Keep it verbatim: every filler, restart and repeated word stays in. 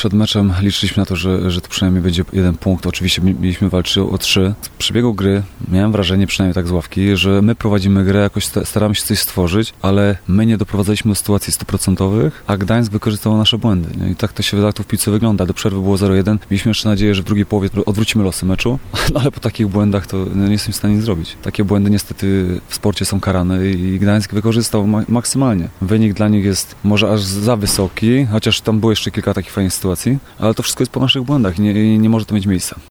przed meczem liczyliśmy na to, że, że to przynajmniej będzie jeden punkt. Oczywiście mieliśmy walczyć o trzy. W przebiegu gry miałem wrażenie, przynajmniej tak z ławki, że my prowadzimy grę, jakoś staramy się coś stworzyć, ale my nie doprowadzaliśmy do sytuacji stuprocentowych, a Gdańsk wykorzystał nasze błędy. Nie? I tak to się tak to w piłce wygląda. Do przerwy było zero jeden. Mieliśmy jeszcze nadzieję, że w drugiej połowie odwrócimy losy meczu, no, ale po takich błędach to nie jesteśmy w stanie nic zrobić. Takie błędy niestety w sporcie są karane i Gdańsk wykorzystał ma- maksymalnie. Wynik dla nich jest może aż za wysoki, chociaż tam było jeszcze kilka takich fajnych sytuacji, ale to wszystko jest po naszych błędach i nie, i nie może to mieć miejsca.